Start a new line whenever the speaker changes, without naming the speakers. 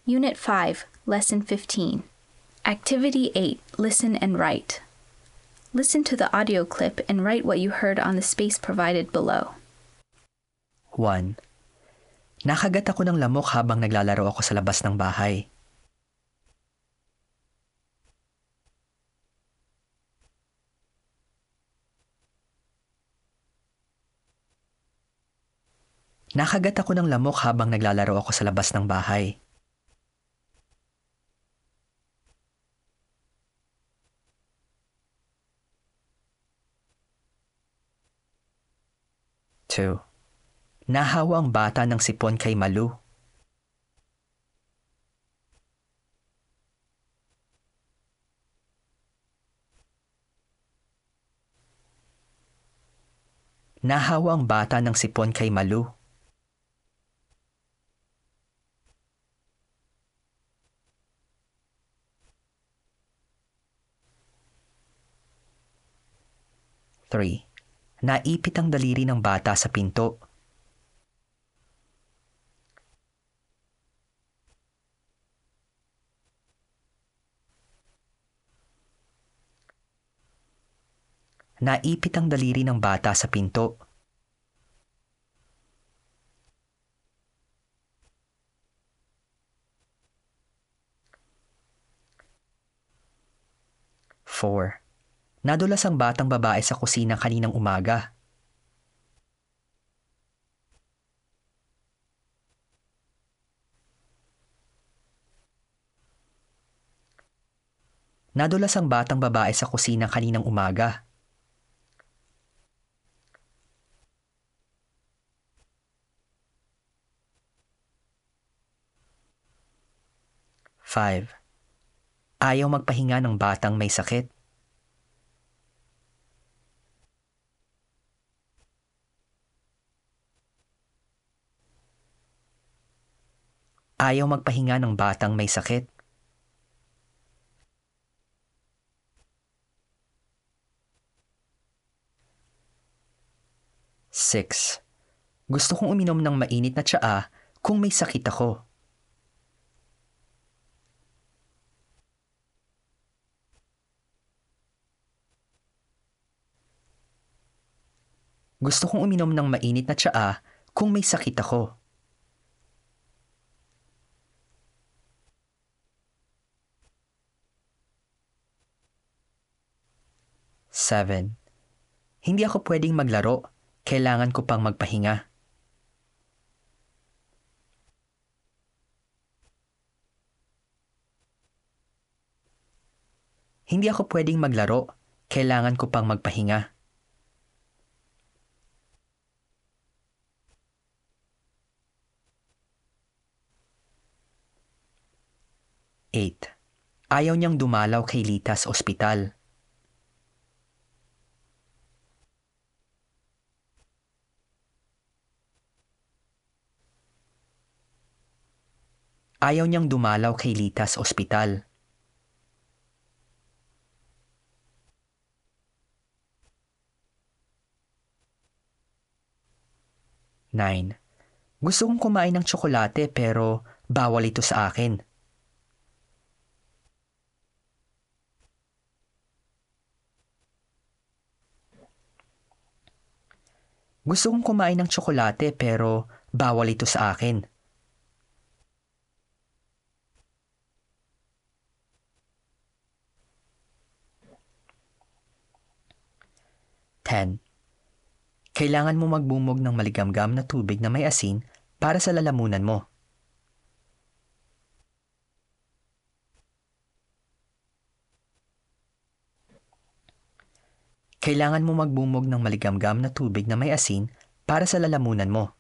Unit 5, Lesson 15. Activity 8, Listen and Write. Listen to the audio clip and write what you heard on the space provided below.
1. Nakagat ako ng lamok habang naglalaro ako sa labas ng bahay. Nakagat ako ng lamok habang naglalaro ako sa labas ng bahay. 2. Nahawa ang bata ng sipon kay Malu. Nahawa ang bata ng sipon kay Malu. 3. Naipit ang daliri ng bata sa pinto. Naipit ang daliri ng bata sa pinto. 4. Nadulas ang batang babae sa kusina kaninang umaga. Nadulas ang batang babae sa kusina kaninang umaga. 5. Ayaw magpahinga ng batang may sakit. Ayaw magpahinga ng batang may sakit. 6. Gusto kong uminom ng mainit na tsaa kung may sakit ako. Gusto kong uminom ng mainit na tsaa kung may sakit ako. 7. Hindi ako pwedeng maglaro. Kailangan ko pang magpahinga. Hindi ako pwedeng maglaro. Kailangan ko pang magpahinga. 8. Ayaw niyang dumalaw kay Lita sa ospital. Ayaw niyang dumalaw kay Lita sa ospital. 9. Gusto kong kumain ng tsokolate pero bawal ito sa akin. Gusto kong kumain ng tsokolate pero bawal ito sa akin. 10. Kailangan mo magbumog ng maligamgam na tubig na may asin para sa lalamunan mo. Kailangan mo magbumog ng maligamgam na tubig na may asin para sa lalamunan mo.